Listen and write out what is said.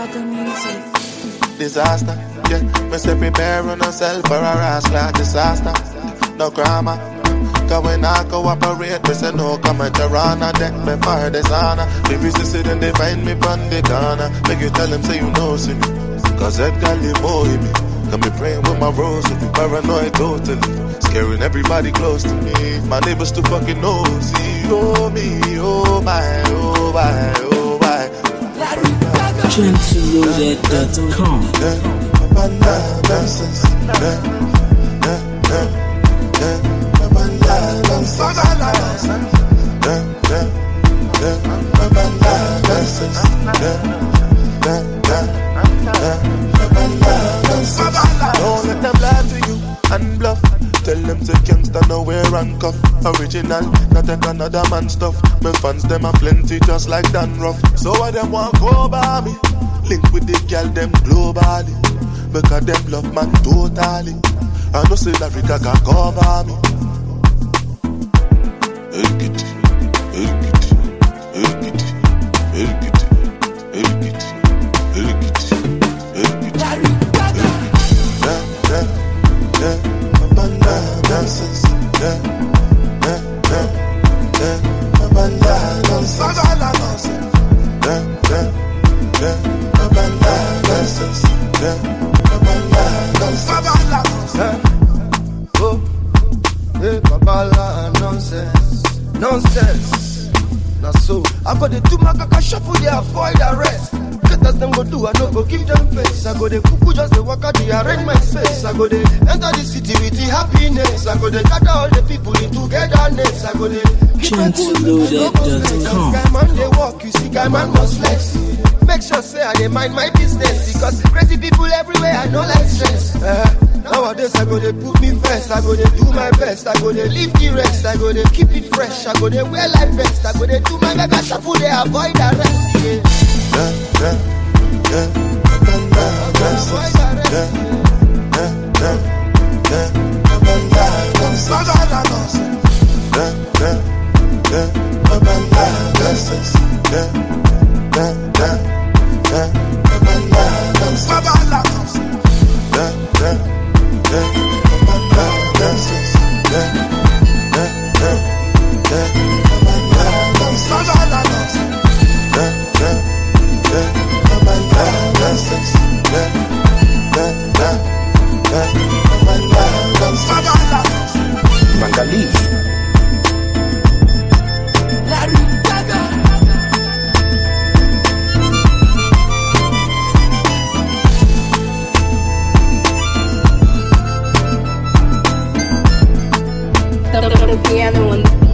Disaster, yeah. Me say prepare on yourself for a rascal disaster. No grammar, cause when I cooperate, me say no come at your honor. Deck me for dishonor. Me resist it and they find me on the corner. Make you tell them say you know see me, cause Edgar Limo hit me. Got me praying with my rosary, paranoid totally, scaring everybody close to me. My neighbors too fucking nosy. Oh me, oh my, oh my, oh my. Gentleloaded.com. Don't let them lie to you and bluff. Tell them to gangsta no wear handcuff. Original, not take another man stuff. My fans them are plenty just like Dan Ruff. So why them want go by me? Link with the girl them globally, because them love man totally. I know say Africa can cover me. Elkit, Elkit, Elkit, Elkit, Elkit, Elkit, Elkit. Nonsense, nonsense. Now so I got the two macaca shuffle, they avoid arrest. Get as them go do, I no go give them face. I go the cuckoo just the walk out, they arrange my space. I go the enter the city with the happiness. I go the gather all the people in togetherness. I go the Gentleloaded.com. Guy man they walk, you see guy man must flex. Make sure say I dey mind my business, because crazy people everywhere I know like stress. Nowadays I go they put me first, I go they do my best, I go they leave the rest, I go they keep it fresh, I go they wear like vest, I go they do my mega shuffle, they avoid arrest. The piano on